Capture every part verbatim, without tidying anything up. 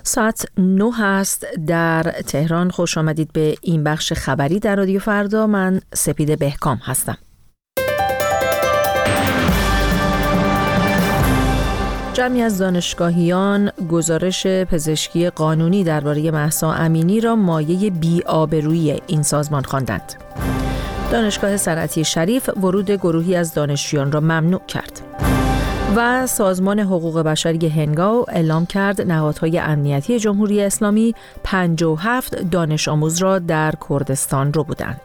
ساعت نه هست در تهران. خوش آمدید به این بخش خبری در رادیو فردا. من سپیده بهکام هستم. جمعی از دانشگاهیان گزارش پزشکی قانونی درباره مهسا امینی را مایه بی‌آبرویی این سازمان خواندند. دانشگاه صنعتی شریف ورود گروهی از دانشجویان را ممنوع کرد. و سازمان حقوق بشری هنگاو اعلام کرد نهادهای امنیتی جمهوری اسلامی پنجاه و هفت دانش آموز را در کردستان ربودند.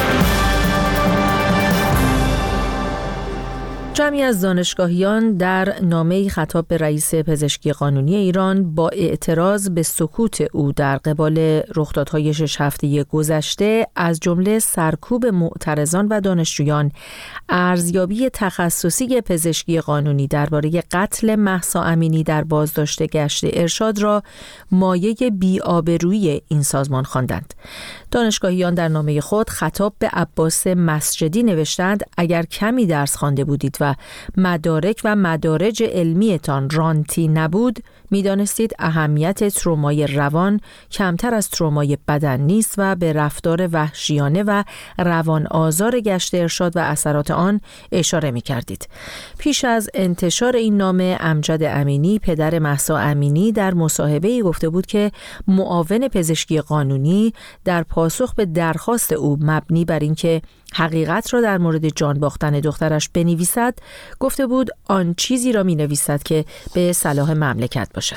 جمعی از دانشگاهیان در نامه‌ای خطاب به رئیس پزشکی قانونی ایران با اعتراض به سکوت او در قبال رخدادهای شش هفته گذشته، از جمله سرکوب معترضان و دانشجویان، ارزیابی تخصصی پزشکی قانونی درباره قتل مهسا امینی در بازداشت گشت ارشاد را مایه بی‌آبرویی این سازمان خواندند. دانشگاهیان در نامه خود خطاب به عباس مسجدی نوشتند: اگر کمی درس خوانده بودید و مدارک و مدارج علمیتان رانتی نبود، می‌دانستید اهمیت ترومای روان کمتر از ترومای بدن نیست و به رفتار وحشیانه و روان آزار گشت ارشاد و اثرات آن اشاره می‌کردید. پیش از انتشار این نامه، امجد امینی، پدر مهسا امینی، در مصاحبه‌ای گفته بود که معاون پزشکی قانونی در پاسخ به درخواست او مبنی بر اینکه حقیقت را در مورد جان باختن دخترش بنویسد، گفته بود آن چیزی را می نویسد که به صلاح مملکت باشد.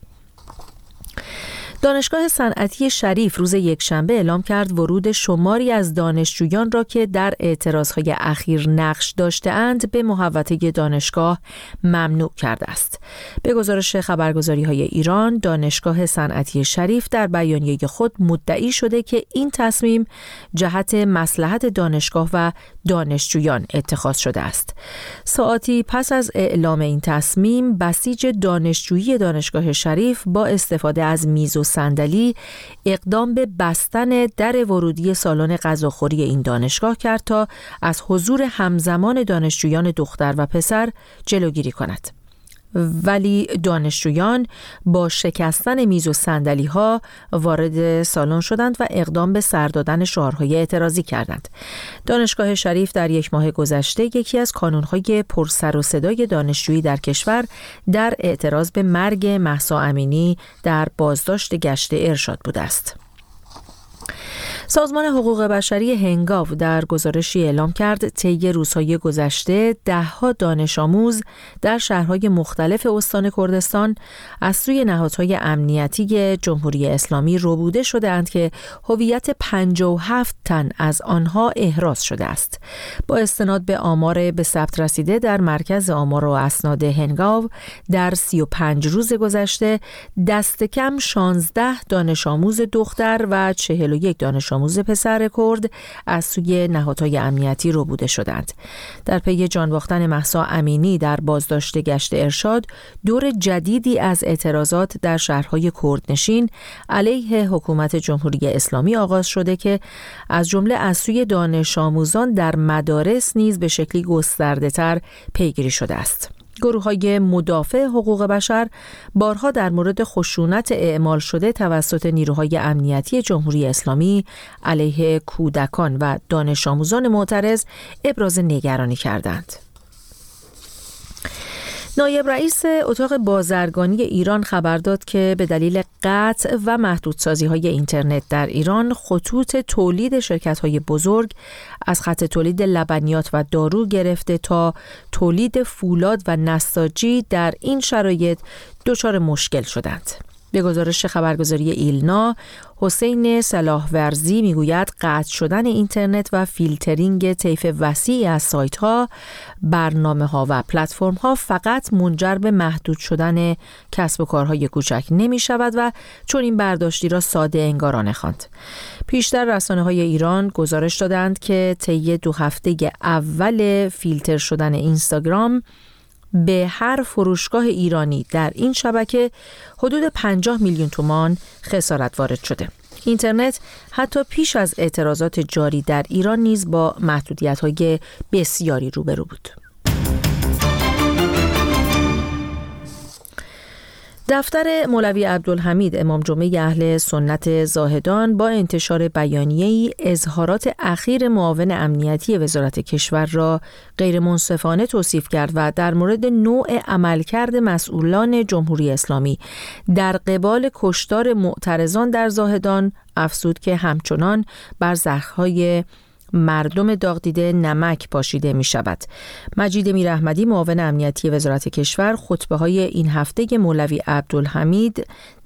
دانشگاه صنعتی شریف روز یکشنبه اعلام کرد ورود شماری از دانشجویان را که در اعتراضهای اخیر نقش داشته‌اند به محوطه دانشگاه ممنوع کرده است. به گزارش خبرگزاری‌های ایران، دانشگاه صنعتی شریف در بیانیه خود مدعی شده که این تصمیم جهت مصلحت دانشگاه و دانشجویان اتخاذ شده است. ساعاتی پس از اعلام این تصمیم، بسیج دانشجویی دانشگاه شریف با استفاده از میز و صندلی اقدام به بستن در ورودی سالن غذاخوری این دانشگاه کرد تا از حضور همزمان دانشجویان دختر و پسر جلوگیری کند. ولی دانشجویان با شکستن میز و صندلی ها وارد سالن شدند و اقدام به سر دادن شعارهای اعتراضی کردند. دانشگاه شریف در یک ماه گذشته یکی از کانونهای پرسر و صدای دانشجویی در کشور در اعتراض به مرگ مهسا امینی در بازداشت گشت ارشاد بوده است. سازمان حقوق بشری هنگاو در گزارشی اعلام کرد طی روزهای گذشته ده‌ها دانش آموز در شهرهای مختلف استان کردستان از سوی نهادهای امنیتی جمهوری اسلامی ربوده شده‌اند که هویت پنجاه و هفت تن از آنها احراز شده است. با استناد به آمار به ثبت رسیده در مرکز آمار و اسناد هنگاو، در سی و پنج روز گذشته دست کم شانزده دانش آموز دختر و چهل و یک دانش آموز پسر کرد از سوی نهادهای امنیتی ربوده شدند. در پی جان باختن مهسا امینی در بازداشت گشت ارشاد، دور جدیدی از اعتراضات در شهرهای کردنشین علیه حکومت جمهوری اسلامی آغاز شده که از جمله از سوی دانش آموزان در مدارس نیز به شکلی گسترده‌تر پیگیری شده است. گروه‌های مدافع حقوق بشر بارها در مورد خشونت اعمال شده توسط نیروهای امنیتی جمهوری اسلامی علیه کودکان و دانش آموزان معترض ابراز نگرانی کردند. نایب رئیس اتاق بازرگانی ایران خبر داد که به دلیل قطع و محدودسازی‌های اینترنت در ایران، خطوط تولید شرکت‌های بزرگ از خط تولید لبنیات و دارو گرفته تا تولید فولاد و نساجی در این شرایط دچار مشکل شدند. به گزارش خبرگزاری ایلنا، حسین صلاحورزی میگوید قطع شدن اینترنت و فیلترینگ طیف وسیعی از سایت‌ها، برنامه‌ها و پلتفرم‌ها فقط منجر به محدود شدن کسب و کارهای کوچک نمی‌شود و چون این برداشتی را ساده انگارانه خواند. پیشتر رسانه‌های ایران گزارش دادند که طی دو هفته اول فیلتر شدن اینستاگرام به هر فروشگاه ایرانی در این شبکه حدود پنجاه میلیون تومان خسارت وارد شده. اینترنت حتی پیش از اعتراضات جاری در ایران نیز با محدودیت‌های بسیاری روبرو بود. دفتر مولوی عبدالحمید امام جمعه اهل سنت زاهدان با انتشار بیانیه‌ای اظهارات اخیر معاون امنیتی وزارت کشور را غیر منصفانه توصیف کرد و در مورد نوع عملکرد مسئولان جمهوری اسلامی در قبال کشتار معترضان در زاهدان افزود که همچنان بر زخم‌های مردم داغ دیده نمک پاشیده می شود. مجید میراحمدی معاون امنیتی وزارت کشور خطبه های این هفته مولوی عبدالحمید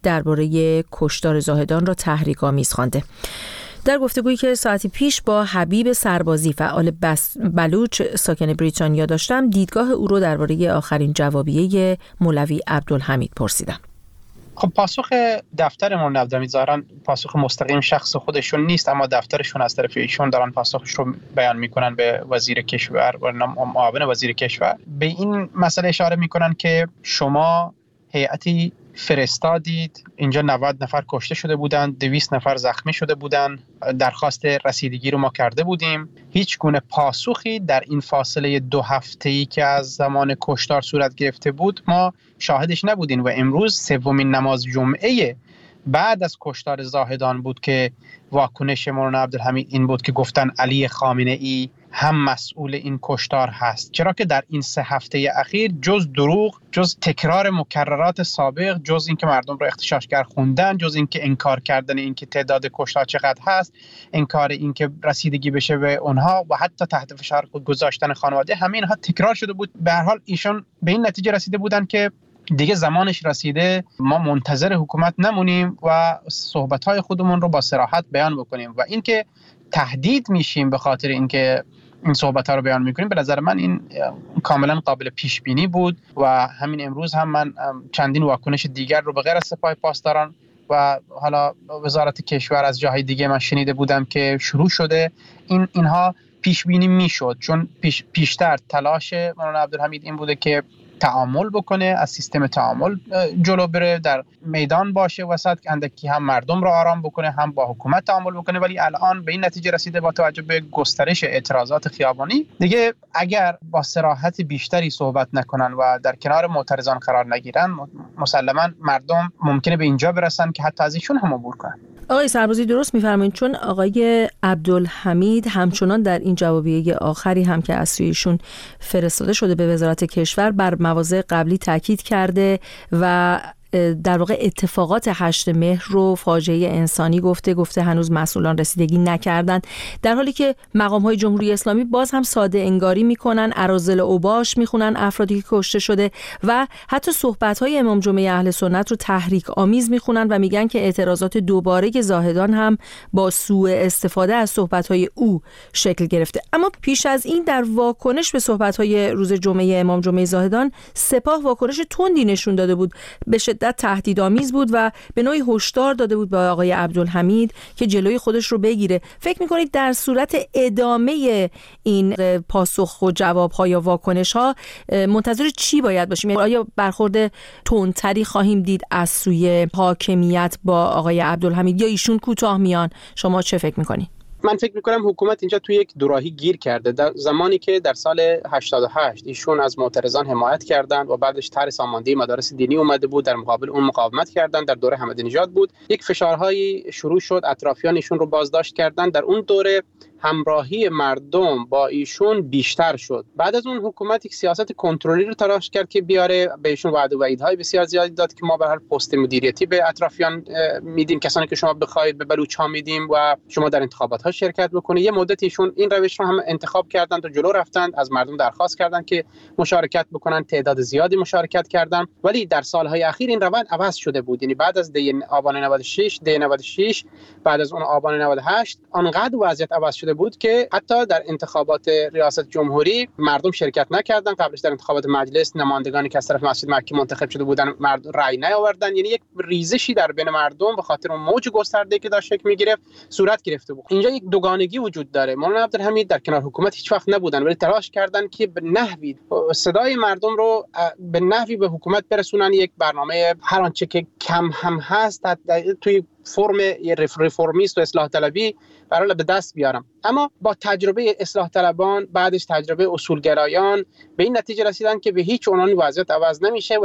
درباره کشتار زاهدان را تحریک‌آمیز خوانده. در گفتگویی که ساعتی پیش با حبیب سربازی فعال بلوچ ساکن بریتانیا داشتم، دیدگاه او را درباره آخرین جوابیه مولوی عبدالحمید پرسیدم. خب پاسخ دفتر مولوی عبدالحمید ظاهراً پاسخ مستقیم شخص خودشون نیست، اما دفترشون از طرف ایشون دارن پاسخش رو بیان میکنن به وزیر کشور و معاون وزیر کشور. به این مسئله اشاره میکنن که شما هیئتی فرستادید، اینجا نود نفر کشته شده بودن، دویست نفر زخمی شده بودن، درخواست رسیدگی رو ما کرده بودیم، هیچ گونه پاسخی در این فاصله دو هفته‌ای که از زمان کشتار صورت گرفته بود ما شاهدش نبودیم و امروز سومین نماز جمعه بعد از کشتار زاهدان بود که واکنش مولانا عبدالحمید این بود که گفتن علی خامنه‌ای هم مسئول این کشتار هست، چرا که در این سه هفته اخیر جز دروغ، جز تکرار مکررات سابق، جز اینکه مردم رو اغتشاشگر خوندن، جز اینکه انکار کردن اینکه تعداد کشتار چقدر هست، انکار اینکه رسیدگی بشه به اونها و حتی تحت فشار گذاشتن خانواده، همه اینها تکرار شده بود. به هر حال ایشون به این نتیجه رسیده بودن که دیگه زمانش رسیده، ما منتظر حکومت نمونیم و صحبت‌های خودمون رو با صراحت بیان بکنیم و اینکه تهدید میشیم به خاطر اینکه این صحبت‌ها رو بیان میکنیم، به نظر من این کاملا قابل پیش بینی بود و همین امروز هم من چندین واکنش دیگر رو به غیر از سپاه پاسداران و حالا وزارت کشور از جاهای دیگه من شنیده بودم که شروع شده. این اینها پیش بینی میشد، چون پیش پیشتر تلاش مولانا عبدالحمید این بوده که تعامل بکنه، از سیستم تعامل جلو بره، در میدان باشه وسط، اندکی هم مردم رو آرام بکنه هم با حکومت تعامل بکنه، ولی الان به این نتیجه رسیده با توجه به گسترش اعتراضات خیابانی دیگه اگر با صراحت بیشتری صحبت نکنن و در کنار معترضان قرار نگیرن، مسلما مردم ممکنه به اینجا برسن که حتی از ایشون هم عبور کنن. آقای سربازی درست می‌فرمایید، چون آقای عبدالحمید همچنان در این جوابیه آخری هم که از سوی ایشون فرستاده شده به وزارت کشور بر مواضع قبلی تاکید کرده و در واقع اتفاقات هشت مهر رو فاجعه انسانی گفته گفته هنوز مسئولان رسیدگی نکردن، در حالی که مقام‌های جمهوری اسلامی باز هم ساده انگاری میکنن، اراذل اوباش میخونن افرادی که کشته شده و حتی صحبت‌های امام جمعه اهل سنت رو تحریک آمیز میخونن و میگن که اعتراضات دوباره که زاهدان هم با سوء استفاده از صحبت‌های او شکل گرفته. اما پیش از این در واکنش به صحبت‌های روز جمعه امام جمعه زاهدان سپاه واکنش تندی نشون داده بود، به تهدیدآمیز بود و به نوعی هشدار داده بود به آقای عبدالحمید که جلوی خودش رو بگیره. فکر می‌کنید در صورت ادامه این پاسخ و جواب‌ها یا واکنش‌ها منتظر چی باید باشیم؟ آیا برخورد تندتری خواهیم دید از سوی حاکمیت با آقای عبدالحمید یا ایشون کوتاه میان؟ شما چه فکر می‌کنید؟ من فکر میکنم حکومت اینجا توی یک دوراهی گیر کرده. در زمانی که در سال هشتاد و هشت ایشون از معترضان حمایت کردند و بعدش طرح ساماندهی مدارس دینی اومده بود، در مقابل اون مقاومت کردند، در دوره احمدی نژاد بود، یک فشارهایی شروع شد، اطرافیان ایشون رو بازداشت کردند، در اون دوره همراهی مردم با ایشون بیشتر شد. بعد از اون حکومت یک سیاست کنترلی رو تلاش کرد که بیاره، بهشون وعده و وعیدهای بسیار زیادی داد که ما به هر پست مدیریتی به اطرافیان میدیم، کسانی که شما بخواید به بلوچ‌ها میدیم و شما در انتخابات‌ها شرکت بکنید. یه مدت ایشون این روش رو هم انتخاب کردند و جلو رفتند، از مردم درخواست کردند که مشارکت بکنن، تعداد زیادی مشارکت کردند، ولی در سالهای اخیر این روند عوض شده بود. یعنی بعد از دی آبان نود و شش، دی نود و شش، بعد از اون آبان نود و هشت انقدر وضعیت عوض شده بود که حتی در انتخابات ریاست جمهوری مردم شرکت نکردن. قبلش در انتخابات مجلس نمایندگانی که از طرف مسجد مکی منتخب شده بودن مردم رأی نیاوردن. یعنی یک ریزشی در بین مردم به خاطر اون موج گسترده‌ای که داشت شکل می‌گرفت صورت گرفته بود. اینجا یک دوگانگی وجود داره. مولانا عبدالحمید در کنار حکومت هیچ وقت نبودن، ولی تلاش کردن که به نحوی صدای مردم رو به نحوی به حکومت برسونن، یک برنامه هر آنچه که کم هم هست توی فرم رفرمیست و اصلاح طلبی برای به دست بیارم. اما با تجربه اصلاح طلبان، بعدش تجربه اصولگرایان، به این نتیجه رسیدن که به هیچ عنوان وضعیت عوض نمیشه و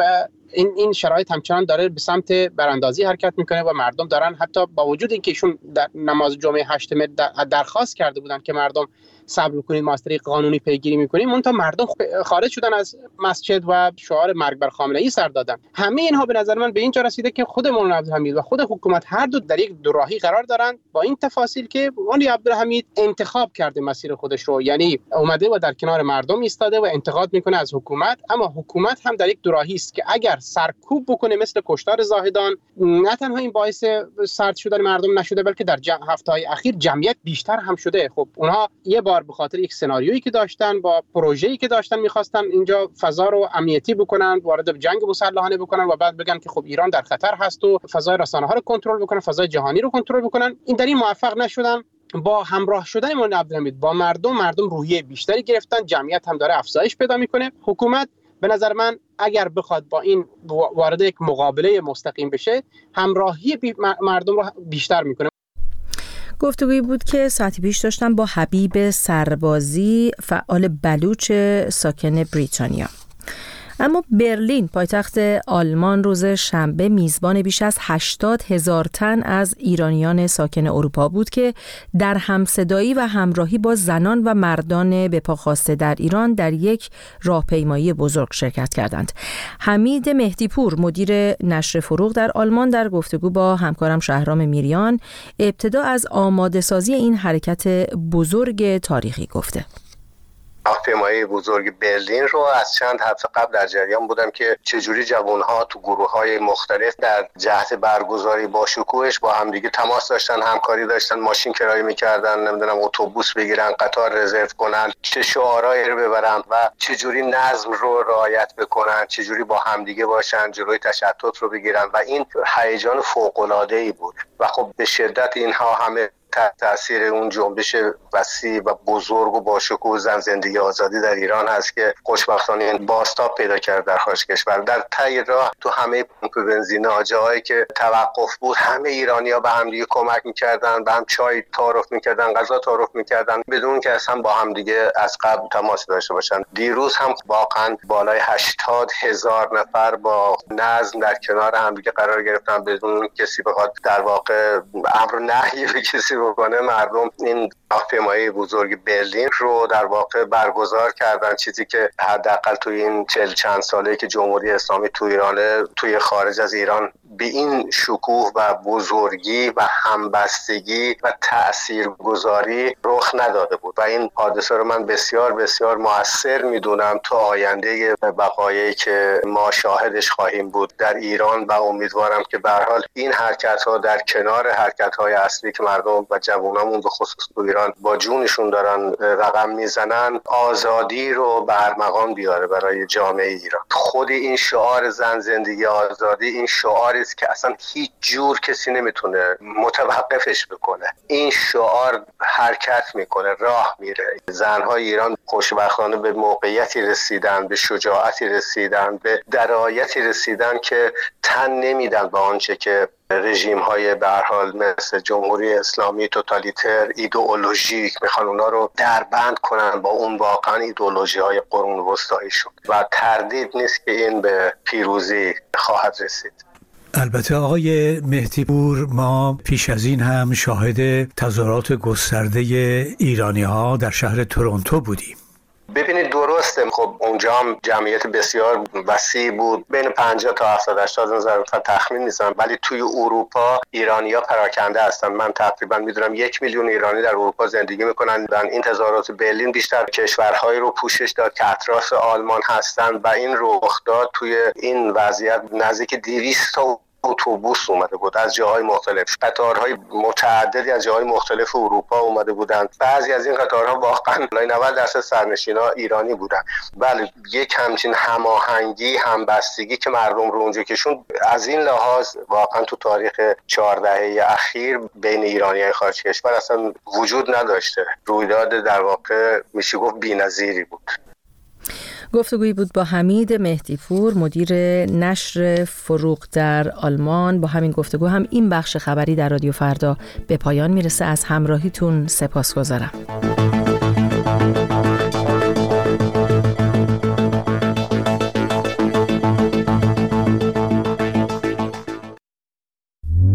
این این شرایط همچنان داره به سمت براندازی حرکت میکنه و مردم دارن، حتی با وجود اینکه ایشون در نماز جمعه هشت مهر درخواست کرده بودن که مردم صبر کنید، ما از طریق قانونی پیگیری میکنیم، اون تا مردم خارج شدن از مسجد و شعار مرگ بر خامنه ای سر دادن. همه اینها به نظر من به اینجا رسیده که خود مولانا عبدالحمید و خود حکومت هر دو در یک دوراهی قرار دارن، با این تفاصیل که مولانا عبدالحمید انتخاب کرده مسیر خودش رو، یعنی اومده و در کنار مردم ایستاده و انتقاد میکنه از حکومت، اما حکومت هم در یک دوراهی است که اگر سرکوب بکنه مثل کشتار زاهدان، نه تنها این باعث سرد شدن مردم نشده بلکه در هفته‌های اخیر جمعیت بیشتر هم شده. خب اونها یه بار به خاطر یک سناریویی که داشتن، با پروژه‌ای که داشتن، می‌خواستن اینجا فضا رو امنیتی بکنن، وارد جنگ مسلحانه بکنن و بعد بگن که خب ایران در خطر هست و فضای رسانه‌ها رو کنترل بکنن، فضای جهانی رو کنترل بکنن. این در این موفق نشدن. با همراه شدن مولانا عبدالحمید با مردم مردم روحیه بیشتری گرفتن، جمعیت هم داره افزایش پیدا میکنه. حکومت به نظر من اگر بخواد با این وارد یک مقابله مستقیم بشه، همراهی مردم رو بیشتر میکنه. گفتگویی بود که ساعتی پیش داشتم با حبیب سربازی، فعال بلوچ ساکن بریتانیا. اما برلین پایتخت آلمان روز شنبه میزبان بیش از هشتاد هزار تن از ایرانیان ساکن اروپا بود که در همصدایی و همراهی با زنان و مردان به پا خاسته در ایران در یک راهپیمایی بزرگ شرکت کردند. حمید مهدیپور مدیر نشر فروغ در آلمان در گفتگو با همکارم شهرام میریان ابتدا از آماده سازی این حرکت بزرگ تاریخی گفته. راهپیمایی بزرگ برلین رو از چند هفته قبل در جریان بودم که چجوری جوان‌ها تو گروه‌های مختلف در جهت برگزاری با شکوهش با همدیگه تماس داشتن، همکاری داشتن، ماشین کرایه می‌کردن، نمیدونم اتوبوس بگیرن، قطار رزرو کنن، چه شعارهایی رو ببرن و چجوری نظم رو رعایت بکنن، چجوری با همدیگه باشن، جلوی تشتت رو بگیرن و این هیجان فوق‌العاده‌ای بود و خب به شدت اینها همه تحت تاثیر اون جنبش وسیع و بزرگ و باشکوه زن زندگی آزادی در ایران هست که خوشبختانه بازتاب پیدا کرد در خارج کشور. در ته راه تو همه پمپ بنزین‌ها، جاهایی که توقف بود، همه ایرانی‌ها به هم دیگه کمک می‌کردن، به هم چای تعارف می‌کردن، غذا تعارف می‌کردن بدون که اصلا با هم دیگه از قبل تماس داشته باشن. دیروز هم واقعا بالای هشتاد هزار نفر با نظم در کنار هم دیگه قرار گرفتن بدون کسی بخواد در واقع امر نهی به کسی بکنه. مردم این راهپیمایی بزرگ برلین رو در واقع برگزار کردن، چیزی که حداقل توی این چهل چند ساله‌ای که جمهوری اسلامی توی ایرانه، توی خارج از ایران به این شکوه و بزرگی و همبستگی و تاثیرگذاری رخ نداده بود و این حادثه رو من بسیار بسیار مؤثر میدونم تو آینده وقایعی که ما شاهدش خواهیم بود در ایران و امیدوارم که به هر حال این حرکت‌ها در کنار حرکت‌های اصلی که مردم و جوانامون به خصوص تو ایران با جونشون دارن رقم میزنن، آزادی رو به ارمغان بیاره برای جامعه ایران. خود این شعار زن زندگی آزادی این شعاری است که اصلا هیچ جور کسی نمیتونه متوقفش بکنه. این شعار حرکت میکنه، راه میره. زنهای ایران خوشبختانه به موقعیتی رسیدن، به شجاعتی رسیدن، به درایتی رسیدن که تن نمیدن به آنچه که رژیم های به هر حال مثل جمهوری اسلامی توتالیتر ایدئولوژیک میخوان اونا رو دربند کنن با اون واقعا ایدئولوژی های قرون وسطایی شد و تردید نیست که این به پیروزی خواهد رسید. البته آقای مهدیپور، ما پیش از این هم شاهد تظاهرات گسترده ایرانی ها در شهر تورنتو بودیم. ببینید درسته، خب اونجا هم جمعیت بسیار وسیع بود، بین پنجاه تا هفتاد هشتاد هزار نفر تخمین میزنم، ولی توی اروپا ایرانی‌ها پراکنده هستن. من تقریبا میدونم یک میلیون ایرانی در اروپا زندگی میکنن. در این تظاهرات برلین بیشتر کشورهایی رو پوشش داد که اطراف آلمان هستن و این رخ داد توی این وضعیت نزدیک دویست تا اتوبوس اومده بود از جاهای مختلف، قطارهای متعددی از جاهای مختلف اروپا اومده بودند. بعضی از این قطارها واقعا نود درصد سرنشینا ایرانی بودن. بله، یک همچین هماهنگی، همبستگی که مردم رو اونجا کشون، از این لحاظ واقعا تو تاریخ چهار دهه اخیر بین ایرانیای خارج کشور اصلا وجود نداشته. رویداد در واقع میشه گفت بی‌نظیری بود. گفتگویی بود با حمید مهدیپور مدیر نشر فروغ در آلمان. با همین گفتگو هم این بخش خبری در رادیو فردا به پایان میرسه. از همراهیتون سپاسگزارم.